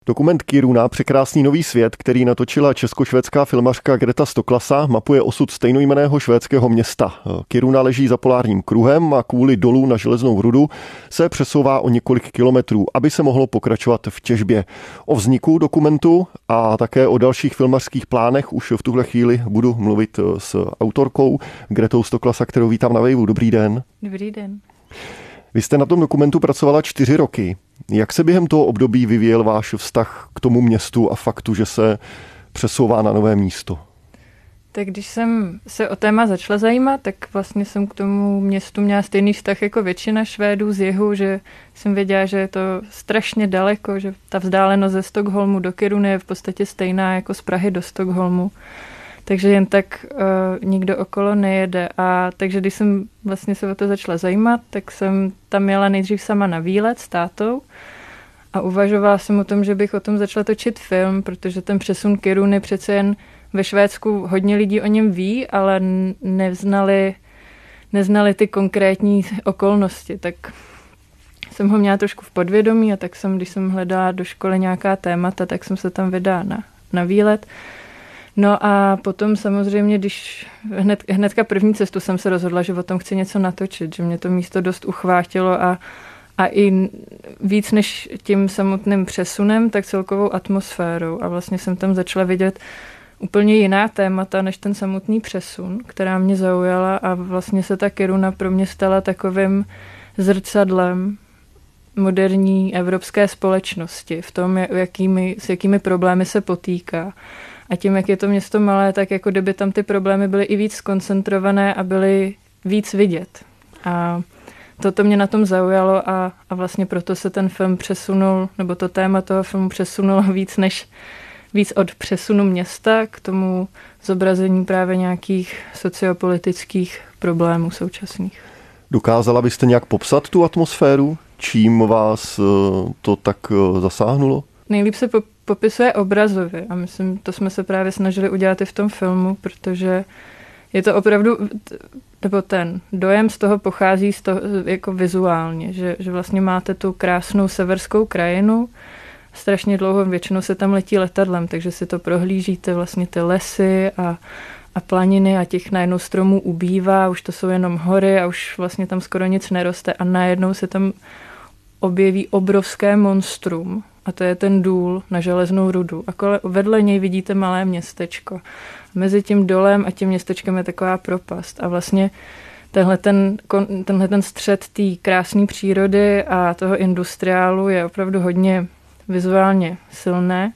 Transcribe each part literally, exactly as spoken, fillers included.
Dokument Kiruna, překrásný nový svět, který natočila česko-švédská filmařka Greta Stoklasa, mapuje osud stejnojmenného švédského města. Kiruna leží za polárním kruhem a kvůli dolu na železnou rudu se přesouvá o několik kilometrů, aby se mohlo pokračovat v těžbě. O vzniku dokumentu a také o dalších filmařských plánech už v tuhle chvíli budu mluvit s autorkou Gretou Stoklasa, kterou vítám na Waveu. Dobrý den. Dobrý den. Vy jste na tom dokumentu pracovala čtyři roky. Jak se během toho období vyvíjel váš vztah k tomu městu a faktu, že se přesouvá na nové místo? Tak když jsem se o téma začala zajímat, tak vlastně jsem k tomu městu měla stejný vztah jako většina Švédů z jihu, že jsem věděla, že je to strašně daleko, že ta vzdálenost ze Stockholmu do Kiruny je v podstatě stejná jako z Prahy do Stockholmu. Takže jen tak uh, nikdo okolo nejede. A takže když jsem vlastně se o to začala zajímat, tak jsem tam jela nejdřív sama na výlet s tátou a uvažovala jsem o tom, že bych o tom začala točit film, protože ten přesun Kiruny přece jen ve Švédsku hodně lidí o něm ví, ale neznali, neznali ty konkrétní okolnosti. Tak jsem ho měla trošku v podvědomí a tak jsem, když jsem hledala do školy nějaká témata, tak jsem se tam vydala na, na výlet. No a potom samozřejmě, když hned, hnedka první cestu jsem se rozhodla, že o tom chci něco natočit, že mě to místo dost uchvátilo a, a i víc než tím samotným přesunem, tak celkovou atmosférou. A vlastně jsem tam začala vidět úplně jiná témata než ten samotný přesun, která mě zaujala a vlastně se ta Kiruna pro mě stala takovým zrcadlem moderní evropské společnosti v tom, jakými, s jakými problémy se potýká. A tím, jak je to město malé, tak jako kdyby tam ty problémy byly i víc koncentrované a byly víc vidět. A toto mě na tom zaujalo a, a vlastně proto se ten film přesunul, nebo to téma toho filmu přesunulo víc než víc od přesunu města k tomu zobrazení právě nějakých sociopolitických problémů současných. Dokázala byste nějak popsat tu atmosféru? Čím vás to tak zasáhnulo? Nejlíp se po- popisuje obrazově a myslím, to jsme se právě snažili udělat i v tom filmu, protože je to opravdu, nebo ten dojem z toho pochází z toho, jako vizuálně, že, že vlastně máte tu krásnou severskou krajinu, strašně dlouho, většinou se tam letí letadlem, takže si to prohlížíte, vlastně ty lesy a, a planiny a těch najednou stromů ubývá, už to jsou jenom hory a už vlastně tam skoro nic neroste a najednou se tam objeví obrovské monstrum a to je ten důl na železnou rudu. A kole, vedle něj vidíte malé městečko. Mezi tím dolem a tím městečkem je taková propast. A vlastně tenhle ten, tenhle ten střed té krásné přírody a toho industriálu je opravdu hodně vizuálně silné.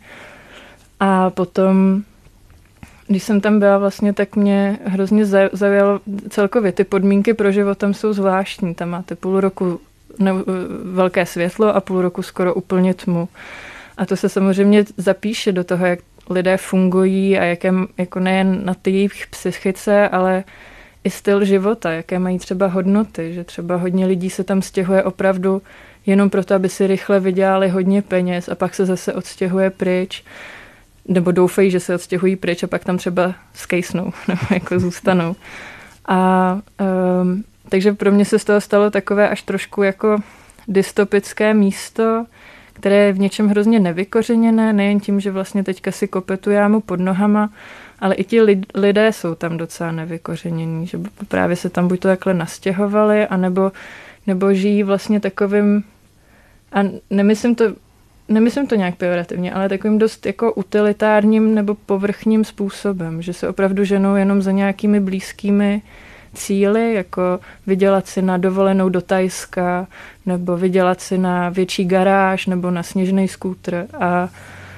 A potom, když jsem tam byla vlastně, tak mě hrozně zaujalo celkově. Ty podmínky pro život tam jsou zvláštní. Tam máte půl roku ne, velké světlo a půl roku skoro úplně tmu. A to se samozřejmě zapíše do toho, jak lidé fungují a jaké, jako nejen na té jejich psychice, ale i styl života, jaké mají třeba hodnoty, že třeba hodně lidí se tam stěhuje opravdu jenom proto, aby si rychle vydělali hodně peněz a pak se zase odstěhuje pryč, nebo doufají, že se odstěhují pryč a pak tam třeba skejsnou, nebo jako zůstanou. A um, takže pro mě se z toho stalo takové až trošku jako dystopické místo, které je v něčem hrozně nevykořeněné, nejen tím, že vlastně teďka si kope tu jámu pod nohama, ale i ti lidé jsou tam docela nevykořenění, že právě se tam buď to takhle nastěhovali, anebo, nebo žijí vlastně takovým, a nemyslím to, nemyslím to nějak pejorativně, ale takovým dost jako utilitárním nebo povrchním způsobem, že se opravdu ženou jenom za nějakými blízkými cíly, jako vydělat si na dovolenou do nebo vydělat si na větší garáž nebo na sněžný skútr. A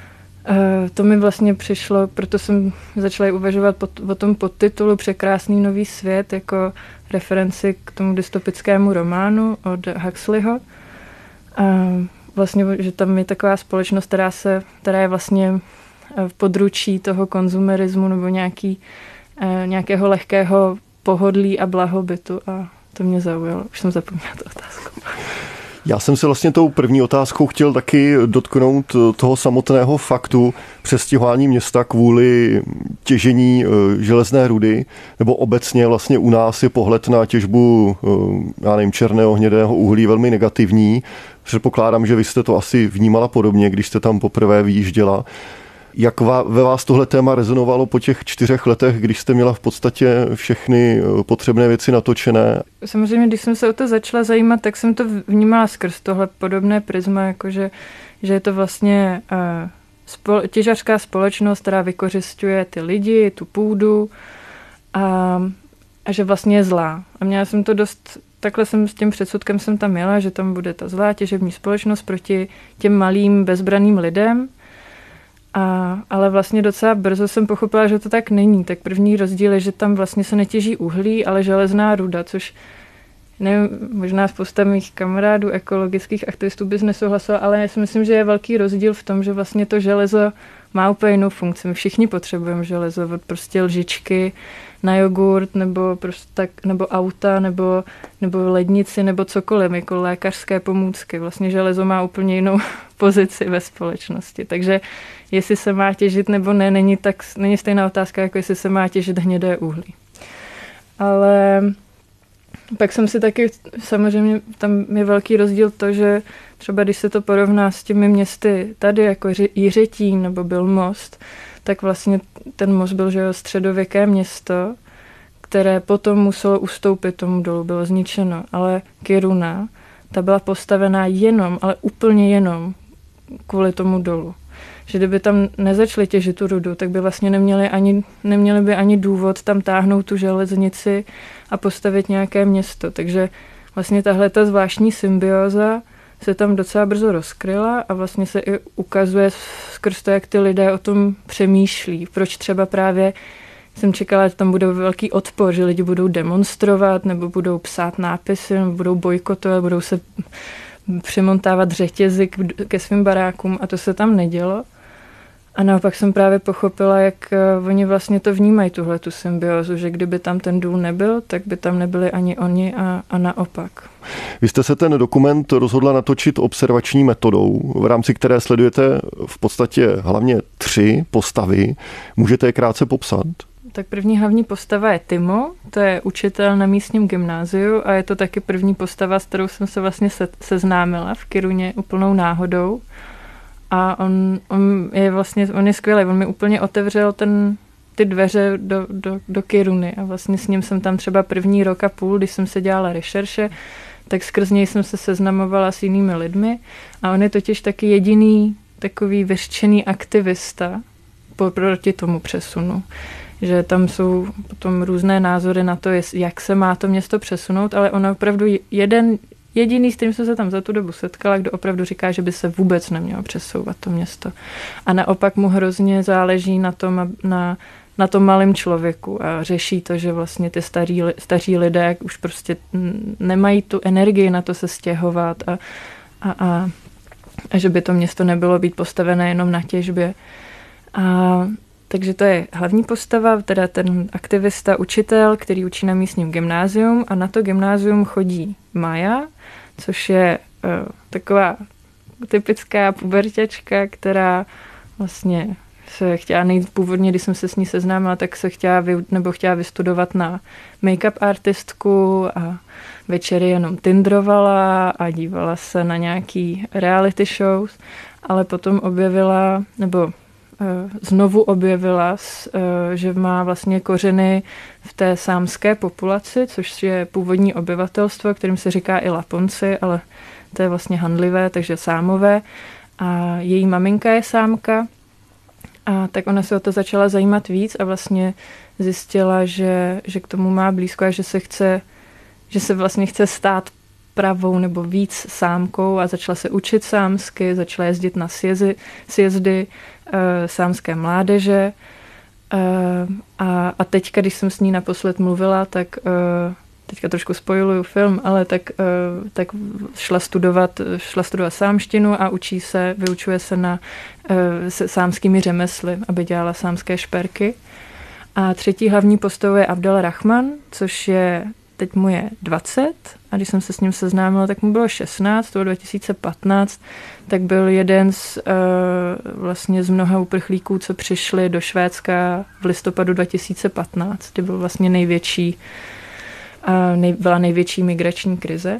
to mi vlastně přišlo, proto jsem začala uvažovat o tom podtitulu Překrásný nový svět jako referenci k tomu dystopickému románu od Huxleyho. A vlastně, že tam je taková společnost, která, se, která je vlastně v područí toho konzumerismu nebo nějaký, nějakého lehkého pohodlí a blahobytu a to mě zaujalo. Už jsem zapomněla tu otázku. Já jsem se vlastně tou první otázkou chtěl taky dotknout toho samotného faktu přestěhování města kvůli těžení železné rudy, nebo obecně vlastně u nás je pohled na těžbu, já nevím, černého, hnědého uhlí velmi negativní. Předpokládám, že vy jste to asi vnímala podobně, když jste tam poprvé vyjížděla. Jak ve vás tohle téma rezonovalo po těch čtyřech letech, když jste měla v podstatě všechny potřebné věci natočené? Samozřejmě, když jsem se o to začala zajímat, tak jsem to vnímala skrz tohle podobné prisma, jakože, že je to vlastně uh, spol, těžařská společnost, která vykořisťuje ty lidi, tu půdu a, a že vlastně je zlá. A měla jsem to dost, takhle jsem s tím předsudkem jsem tam jela, že tam bude ta zlá těžební společnost proti těm malým bezbranným lidem. A, ale vlastně docela brzo jsem pochopila, že to tak není. Tak první rozdíl je, že tam vlastně se netěží uhlí, ale železná ruda, což nevím, možná spousta mých kamarádů, ekologických aktivistů bys nesouhlasila, ale já si myslím, že je velký rozdíl v tom, že vlastně to železo má úplně jinou funkci. My všichni potřebujeme železo, od prostě lžičky na jogurt, nebo, prostě tak, nebo auta, nebo, nebo lednici, nebo cokoliv, jako lékařské pomůcky. Vlastně železo má úplně jinou pozici ve společnosti. Takže jestli se má těžit nebo ne, není, tak, není stejná otázka, jako jestli se má těžit hnědé uhlí. Ale pak jsem si taky, samozřejmě tam je velký rozdíl to, že třeba když se to porovná s těmi městy tady, jako Jiřetín nebo byl Most, tak vlastně ten Most byl, že jo, středověké město, které potom muselo ustoupit tomu dolu, bylo zničeno. Ale Kiruna, ta byla postavená jenom, ale úplně jenom kvůli tomu dolu. Že kdyby tam nezačali těžit tu rudu, tak by vlastně neměli, ani, neměli by ani důvod tam táhnout tu železnici a postavit nějaké město. Takže vlastně tahle ta zvláštní symbioza se tam docela brzo rozkryla a vlastně se i ukazuje skrz to, jak ty lidé o tom přemýšlí. Proč třeba právě jsem čekala, že tam bude velký odpor, že lidi budou demonstrovat nebo budou psát nápisy, nebo budou bojkotovat, budou se přimontávat řetězy ke svým barákům a to se tam nedělo. A naopak jsem právě pochopila, jak oni vlastně to vnímají, tuhle tu symbiozu, že kdyby tam ten důl nebyl, tak by tam nebyli ani oni a, a naopak. Vy jste se ten dokument rozhodla natočit observační metodou, v rámci které sledujete v podstatě hlavně tři postavy. Můžete je krátce popsat? Tak první hlavní postava je Timo, to je učitel na místním gymnáziu a je to taky první postava, s kterou jsem se vlastně se, seznámila v Kiruně úplnou náhodou. A on, on je vlastně, on je skvělý, on mi úplně otevřel ten, ty dveře do, do, do Kiruny a vlastně s ním jsem tam třeba první rok a půl, když jsem se dělala rešerše, tak skrz něj jsem se seznamovala s jinými lidmi a on je totiž taky jediný takový vyřčený aktivista proti tomu přesunu. Že tam jsou potom různé názory na to, jak se má to město přesunout, ale on opravdu jeden Jediný, s kterým jsem se tam za tu dobu setkala, kdo opravdu říká, že by se vůbec nemělo přesouvat to město. A naopak mu hrozně záleží na tom, na, na tom malém člověku a řeší to, že vlastně ty starí, staří lidé už prostě nemají tu energii na to se stěhovat a, a, a, a že by to město nebylo být postavené jenom na těžbě. A takže to je hlavní postava, teda ten aktivista, učitel, který učí na místním gymnázium a na to gymnázium chodí Maja, což je uh, taková typická puberťačka, která vlastně se chtěla nejít původně, když jsem se s ní seznámila, tak se chtěla, vy, nebo chtěla vystudovat na make-up artistku a večery jenom tindrovala a dívala se na nějaký reality shows, ale potom objevila, nebo znovu objevila, že má vlastně kořeny v té sámské populaci, což je původní obyvatelstvo, kterým se říká i Laponci, ale to je vlastně handlivé, takže sámové. A její maminka je sámka, a tak ona se o to začala zajímat víc a vlastně zjistila, že, že k tomu má blízko a že se chce, že se vlastně chce stát pravou nebo víc sámkou a začala se učit sámsky, začala jezdit na sjezdy, sjezdy e, sámské mládeže e, a, a teďka, když jsem s ní naposled mluvila, tak e, teďka trošku spoiluju film, ale tak, e, tak šla studovat, šla studovat sámštinu a učí se, vyučuje se na e, se sámskými řemesly, aby dělala sámské šperky. A třetí hlavní postavou je Abdel Rahman, což je teď mu je dvacet a když jsem se s ním seznámila, tak mu bylo šestnáct, to bylo dva tisíce patnáct, tak byl jeden z, uh, vlastně z mnoha uprchlíků, co přišli do Švédska v listopadu dva tisíce patnáct, kdy byl vlastně největší, uh, nej, byla největší migrační krize.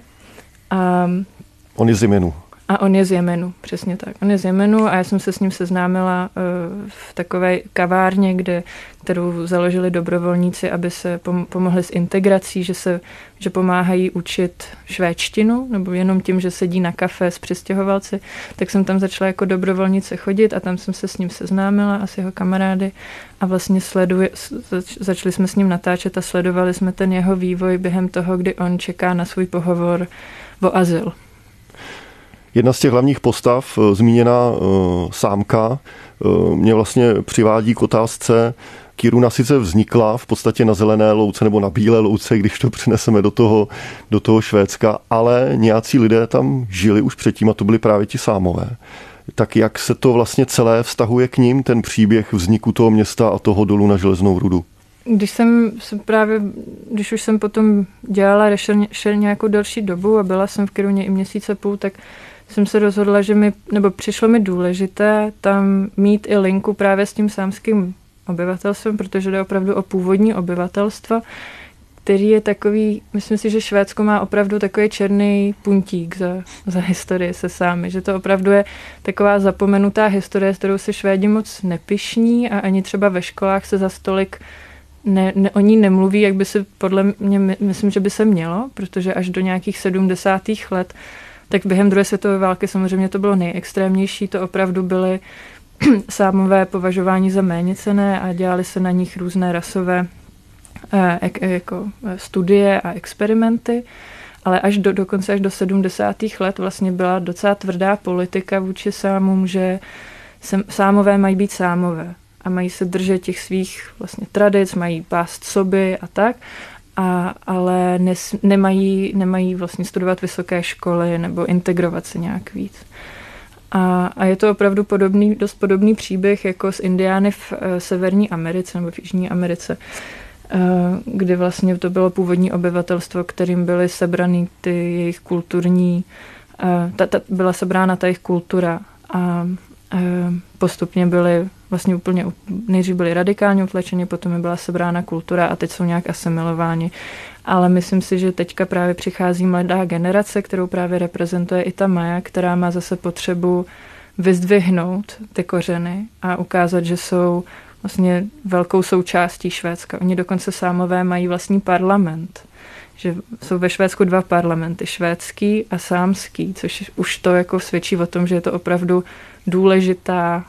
A on je z Jemenu. A on je z Jemenu, přesně tak. On je z Jemenu a já jsem se s ním seznámila v takové kavárně, kde, kterou založili dobrovolníci, aby se pomohli s integrací, že, se, že pomáhají učit švédštinu, nebo jenom tím, že sedí na kafe s přistěhovalci. Tak jsem tam začala jako dobrovolnice chodit a tam jsem se s ním seznámila a s jeho kamarády a vlastně sleduje, začali jsme s ním natáčet a sledovali jsme ten jeho vývoj během toho, kdy on čeká na svůj pohovor o azyl. Jedna z těch hlavních postav, zmíněná uh, Sámka, uh, mě vlastně přivádí k otázce. Kiruna sice vznikla v podstatě na zelené louce nebo na bílé louce, když to přineseme do toho, do toho Švédska, ale nějací lidé tam žili už předtím a to byli právě ti Sámové. Tak jak se to vlastně celé vztahuje k ním, ten příběh vzniku toho města a toho dolu na železnou rudu? Když jsem se právě, když už jsem potom dělala rešer nějakou delší dobu a byla jsem v Kiruně i měsíce půl, tak jsem se rozhodla, že mi, nebo přišlo mi důležité tam mít i linku právě s tím sámským obyvatelstvem, protože jde opravdu o původní obyvatelstvo, který je takový, myslím si, že Švédsko má opravdu takový černý puntík za, za historii se sámy, že to opravdu je taková zapomenutá historie, s kterou se Švédi moc nepyšní a ani třeba ve školách se za stolik ne, ne, o ní nemluví, jak by se podle mě, myslím, že by se mělo, protože až do nějakých sedmdesátých let tak během druhé světové války samozřejmě to bylo nejextrémnější, to opravdu byly sámové považování za méněcenné a dělali se na nich různé rasové eh, jako studie a experimenty, ale až do, dokonce až do sedmdesátých let vlastně byla docela tvrdá politika vůči sámům, že sem, sámové mají být sámové a mají se držet těch svých vlastně tradic, mají pást soby a tak. A, ale nes, nemají, nemají vlastně studovat vysoké školy nebo integrovat se nějak víc. A, a je to opravdu podobný, dost podobný příběh jako s Indiány v e, Severní Americe nebo v Jižní Americe, e, kdy vlastně to bylo původní obyvatelstvo, kterým byly sebraný ty jejich kulturní, e, ta, ta, byla sebrána ta jejich kultura a e, postupně byly vlastně úplně, nejdřív byli radikálně utlačeni, potom je byla sebrána kultura a teď jsou nějak asimilováni. Ale myslím si, že teďka právě přichází mladá generace, kterou právě reprezentuje i ta Maja, která má zase potřebu vyzdvihnout ty kořeny a ukázat, že jsou vlastně velkou součástí Švédska. Oni dokonce sámové mají vlastní parlament. Že jsou ve Švédsku dva parlamenty, švédský a sámský, což už to jako svědčí o tom, že je to opravdu důležitá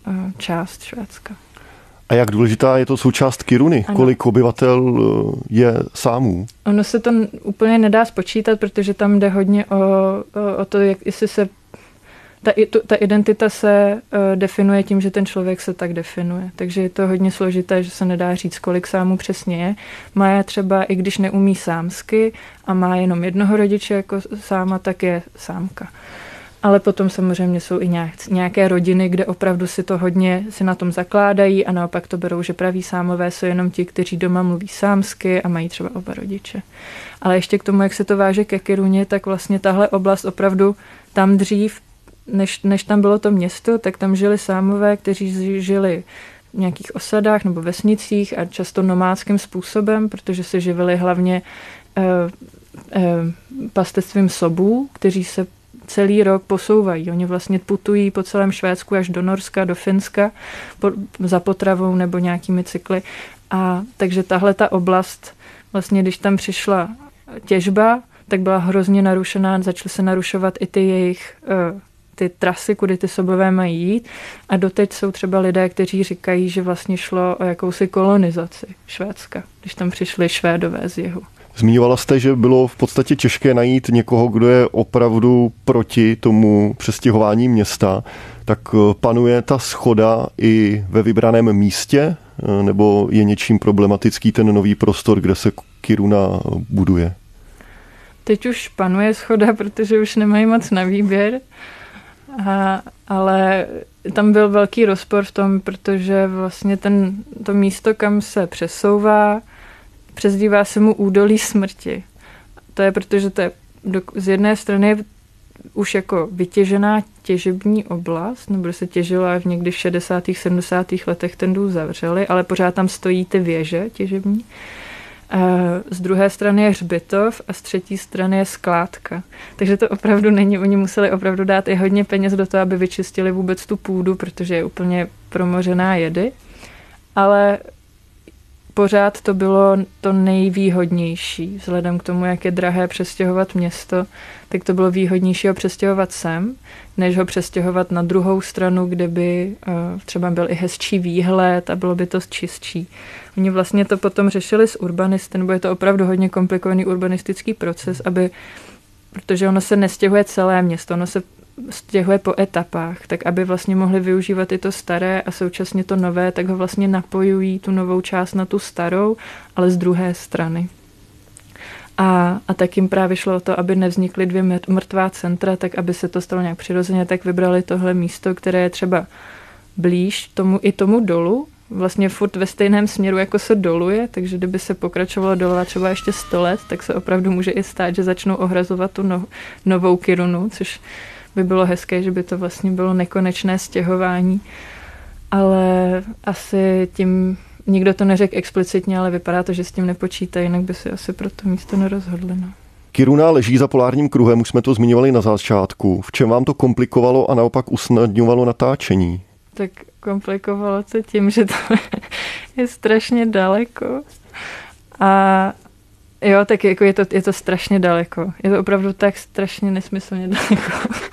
část Švédska. A jak důležitá je to součást Kiruny? Ano. Kolik obyvatel je sámů? Ono se to úplně nedá spočítat, protože tam jde hodně o, o, o to, jak, jestli se ta, ta identita se uh, definuje tím, že ten člověk se tak definuje. Takže je to hodně složité, že se nedá říct, kolik sámů přesně je. Maja třeba, i když neumí sámsky a má jenom jednoho rodiče jako sáma, tak je sámka. Ale potom samozřejmě jsou i nějaké rodiny, kde opravdu si to hodně si na tom zakládají a naopak to berou, že praví sámové jsou jenom ti, kteří doma mluví sámsky a mají třeba oba rodiče. Ale ještě k tomu, jak se to váže ke Kiruně, tak vlastně tahle oblast opravdu tam dřív, než, než tam bylo to město, tak tam žili sámové, kteří žili v nějakých osadách nebo vesnicích a často nomádským způsobem, protože se živili hlavně eh, eh, pastevstvím sobů, kteří se celý rok posouvají. Oni vlastně putují po celém Švédsku až do Norska, do Finska po, za potravou nebo nějakými cykly. A takže tahle ta oblast, vlastně když tam přišla těžba, tak byla hrozně narušená, začaly se narušovat i ty jejich ty trasy, kudy ty sobové mají jít. A doteď jsou třeba lidé, kteří říkají, že vlastně šlo o jakousi kolonizaci Švédska, když tam přišli Švédové z jihu. Zmiňovala jste, že bylo v podstatě těžké najít někoho, kdo je opravdu proti tomu přestěhování města. Tak panuje ta shoda i ve vybraném místě, nebo je něčím problematický ten nový prostor, kde se Kiruna buduje? Teď už panuje shoda, protože už nemají moc na výběr, a, ale tam byl velký rozpor v tom, protože vlastně ten, to místo, kam se přesouvá, přezdívá se mu údolí smrti. To je protože to je do, z jedné strany je už jako vytěžená těžební oblast, nebo se těžila v někdy v šedesátých sedmdesátých letech ten důl zavřeli, ale pořád tam stojí ty věže těžební. Z druhé strany je hřbitov a z třetí strany je skládka. Takže to opravdu není, oni museli opravdu dát i hodně peněz do toho, aby vyčistili vůbec tu půdu, protože je úplně promořená jedy. Ale pořád to bylo to nejvýhodnější. Vzhledem k tomu, jak je drahé přestěhovat město, tak to bylo výhodnější ho přestěhovat sem, než ho přestěhovat na druhou stranu, kde by uh, třeba byl i hezčí výhled a bylo by to čistší. Oni vlastně to potom řešili s urbanisty, nebo je to opravdu hodně komplikovaný urbanistický proces, aby, protože ono se nestěhuje celé město, ono se stěhuje po etapách, tak aby vlastně mohli využívat i to staré a současně to nové, tak ho vlastně napojují tu novou část na tu starou, ale z druhé strany. A, a tak jim právě šlo o to, aby nevznikly dvě mrtvá centra, tak aby se to stalo nějak přirozeně, tak vybrali tohle místo, které je třeba blíž tomu i tomu dolu, vlastně furt ve stejném směru, jako se doluje, takže kdyby se pokračovalo dolovat třeba ještě sto let, tak se opravdu může i stát, že začnou ohrazovat tu no, novou Kirunu, což by bylo hezké, že by to vlastně bylo nekonečné stěhování, ale asi tím nikdo to neřekl explicitně, ale vypadá to, že s tím nepočítají, jinak by si asi pro to místo nerozhodli. No. Kiruna leží za polárním kruhem, už jsme to zmiňovali na začátku. V čem vám to komplikovalo a naopak usnadňovalo natáčení? Tak komplikovalo to tím, že to je strašně daleko. A jo, tak jako je to, je to strašně daleko. Je to opravdu tak strašně nesmyslně daleko.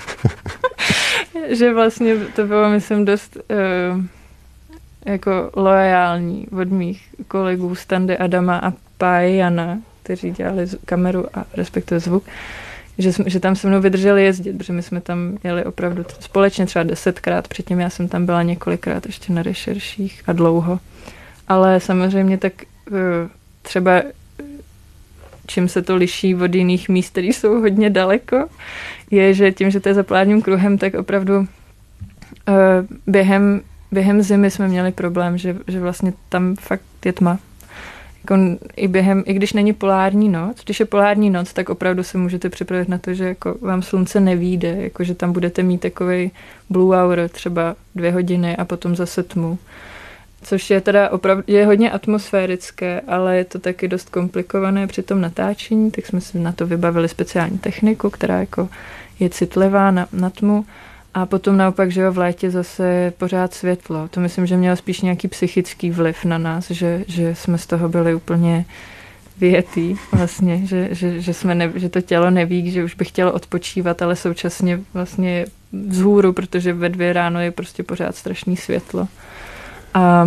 Že vlastně to bylo, myslím, dost uh, jako loajální od mých kolegů Standy Adama a Páje Jana, kteří dělali kameru a respektive zvuk, že, jsme, že tam se mnou vydrželi jezdit, protože my jsme tam jeli opravdu společně třeba desetkrát, předtím já jsem tam byla několikrát ještě na rešerších a dlouho. Ale samozřejmě tak uh, třeba čím se to liší od jiných míst, které jsou hodně daleko, je, že tím, že to je za polárním kruhem, tak opravdu uh, během, během zimy jsme měli problém, že, že vlastně tam fakt je tma. Jako i, během, I když není polární noc, když je polární noc, tak opravdu se můžete připravit na to, že jako vám slunce nevyjde, jako že tam budete mít takovej blue hour, třeba dvě hodiny a potom zase tmu. Což je teda opravdu je hodně atmosférické, ale je to taky dost komplikované při tom natáčení, tak jsme si na to vybavili speciální techniku, která jako je citlivá na, na tmu. A potom naopak, že jo, v létě zase pořád světlo. To myslím, že mělo spíš nějaký psychický vliv na nás, že, že jsme z toho byli úplně vyjetý vlastně, že, že, že, jsme ne, že to tělo neví, že už by chtělo odpočívat, ale současně vlastně vzhůru, protože ve dvě ráno je prostě pořád strašný světlo. A,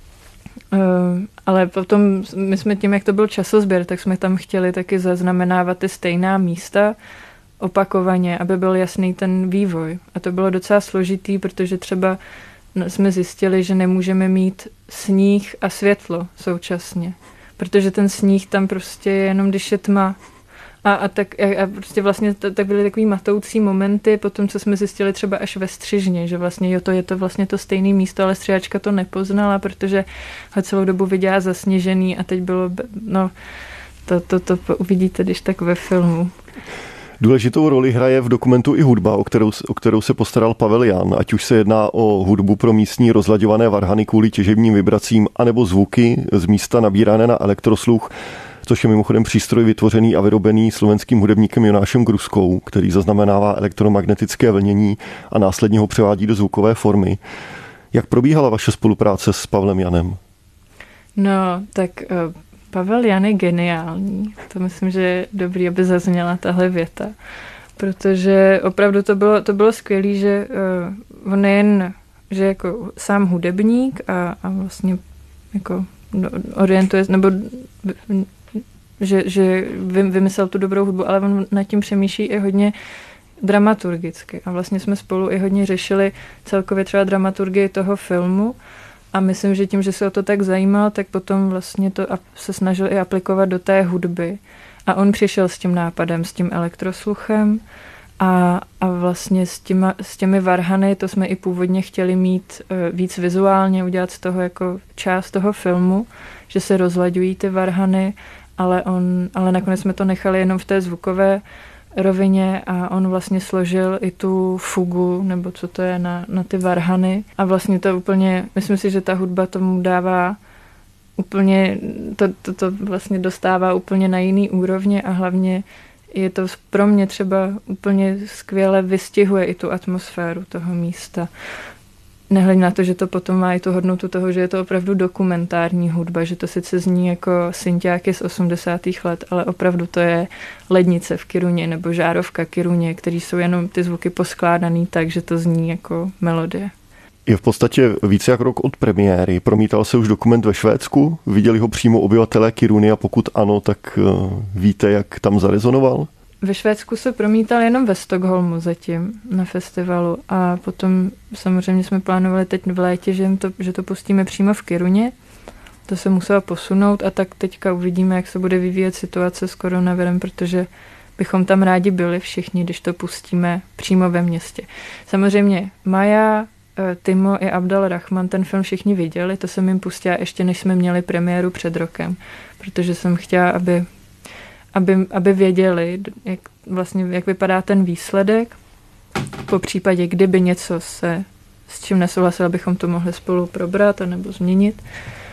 ale potom my jsme tím, jak to byl časozběr, tak jsme tam chtěli taky zaznamenávat ty stejná místa opakovaně, aby byl jasný ten vývoj. A to bylo docela složitý, protože třeba jsme zjistili, že nemůžeme mít sníh a světlo současně. Protože ten sníh tam prostě je jenom, když je tma. A, a, tak, a prostě vlastně to, tak byly takový matoucí momenty potom, co jsme zjistili třeba až ve střižně, že vlastně jo, to je to vlastně to stejné místo, ale střihačka to nepoznala, protože ho celou dobu viděla zasněžený a teď bylo, no, to, to, to, to uvidíte, když tak ve filmu. Důležitou roli hraje v dokumentu i hudba, o kterou, o kterou se postaral Pavel Jan, ať už se jedná o hudbu pro místní rozlaďované varhany kvůli těžebním vibracím, anebo zvuky z místa nabírané na elektrosluch, což je mimochodem přístroj vytvořený a vyrobený slovenským hudebníkem Jonášem Gruskou, který zaznamenává elektromagnetické vlnění a následně ho převádí do zvukové formy. Jak probíhala vaše spolupráce s Pavlem Janem? No, tak uh, Pavel Jan je geniální. To myslím, že je dobrý, aby zazněla tahle věta. Protože opravdu to bylo, to bylo skvělé, že uh, on nejen, že jako sám hudebník a, a vlastně jako orientuje, nebo že, že vymyslel tu dobrou hudbu, ale on nad tím přemýšlí i hodně dramaturgicky. A vlastně jsme spolu i hodně řešili celkově třeba dramaturgii toho filmu a myslím, že tím, že se o to tak zajímal, tak potom vlastně to se snažil i aplikovat do té hudby. A on přišel s tím nápadem, s tím elektrosluchem A, a vlastně s, těma, s těmi varhany, to jsme i původně chtěli mít uh, víc vizuálně, udělat z toho jako část toho filmu, že se rozlaďují ty varhany, ale, on, ale nakonec jsme to nechali jenom v té zvukové rovině a on vlastně složil i tu fugu, nebo co to je, na, na ty varhany. A vlastně to úplně, myslím si, že ta hudba tomu dává úplně, to, to, to vlastně dostává úplně na jiný úrovně a hlavně je to pro mě třeba úplně skvěle vystihuje i tu atmosféru toho místa. Nehledě na to, že to potom má i tu hodnotu toho, že je to opravdu dokumentární hudba, že to sice zní jako synťáky z osmdesátých let, ale opravdu to je lednice v Kiruně nebo žárovka Kiruně, který jsou jenom ty zvuky poskládaný tak, že to zní jako melodie. Je v podstatě více jak rok od premiéry. Promítal se už dokument ve Švédsku? Viděli ho přímo obyvatelé Kiruny a pokud ano, tak víte, jak tam zarezonoval? Ve Švédsku se promítal jenom ve Stockholmu zatím na festivalu a potom samozřejmě jsme plánovali teď v létě, že to, že to pustíme přímo v Kiruně. To se muselo posunout a tak teďka uvidíme, jak se bude vyvíjet situace s koronavirem, protože bychom tam rádi byli všichni, když to pustíme přímo ve městě. Samozřejmě Maja, Timo i Abdel Rahman ten film všichni viděli, to jsem jim pustila ještě než jsme měli premiéru před rokem, protože jsem chtěla, aby, aby, aby věděli, jak, vlastně, jak vypadá ten výsledek, po případě, kdyby něco se s čím nesouhlasili, abychom to mohli spolu probrat nebo změnit.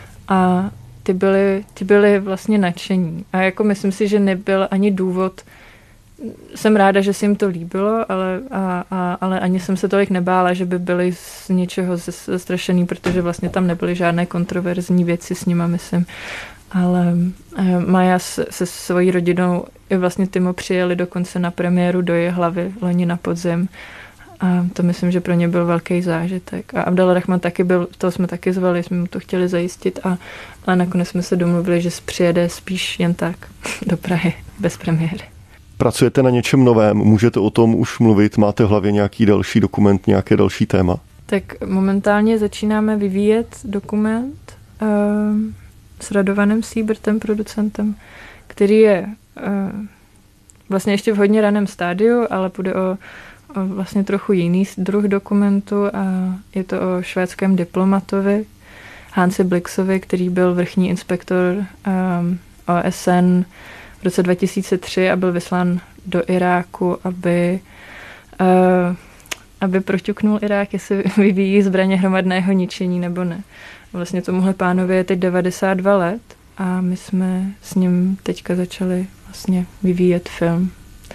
A ty byli, ty byli vlastně nadšení. A jako myslím si, že nebyl ani důvod. Jsem ráda, že se jim to líbilo, ale, a, a, ale ani jsem se tolik nebála, že by byli z něčeho zastrašený, protože vlastně tam nebyly žádné kontroverzní věci s nima, myslím. Ale Maja se, se svojí rodinou i vlastně Timo přijeli dokonce na premiéru do Jihlavy loni na podzim. A to myslím, že pro ně byl velký zážitek. A Abdel Rahman taky byl, toho jsme taky zvali, jsme mu to chtěli zajistit a, a nakonec jsme se domluvili, že přijede spíš jen tak do Prahy, bez premiéry. Pracujete na něčem novém? Můžete o tom už mluvit? Máte v hlavě nějaký další dokument, nějaké další téma? Tak momentálně začínáme vyvíjet dokument uh, s Radovanem Siebertem, producentem, který je uh, vlastně ještě v hodně raném stádiu, ale půjde o, o vlastně trochu jiný druh dokumentu a je to o švédském diplomatovi Hansi Blixovi, který byl vrchní inspektor um, O S N v roce dva tisíce tři a byl vyslán do Iráku, aby, uh, aby proťuknul Irák, jestli vyvíjí zbraně hromadného ničení nebo ne. Vlastně tomuhle pánovi je teď devadesát dva let a my jsme s ním teďka začali vlastně vyvíjet film.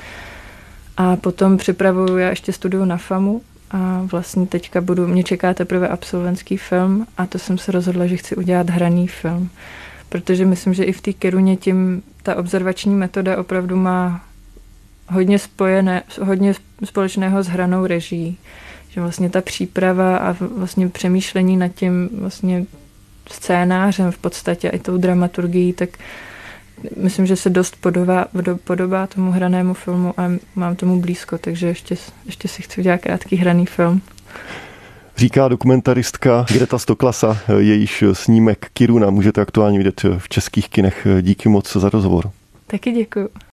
A potom připravuju, já ještě studuju na FAMu a vlastně teďka budu, mě čeká teprve absolventský film a to jsem se rozhodla, že chci udělat hraný film. Protože myslím, že i v té Kiruně tím ta observační metoda opravdu má hodně spojené, hodně společného s hranou režií. Že vlastně ta příprava a vlastně přemýšlení nad tím vlastně scénářem v podstatě i tou dramaturgií, tak myslím, že se dost podobá, podobá tomu hranému filmu a mám tomu blízko, takže ještě, ještě si chci udělat krátký hraný film. Říká dokumentaristka Greta Stoklasa, jejíž snímek Kiruna můžete aktuálně vidět v českých kinech. Díky moc za rozhovor. Taky děkuju.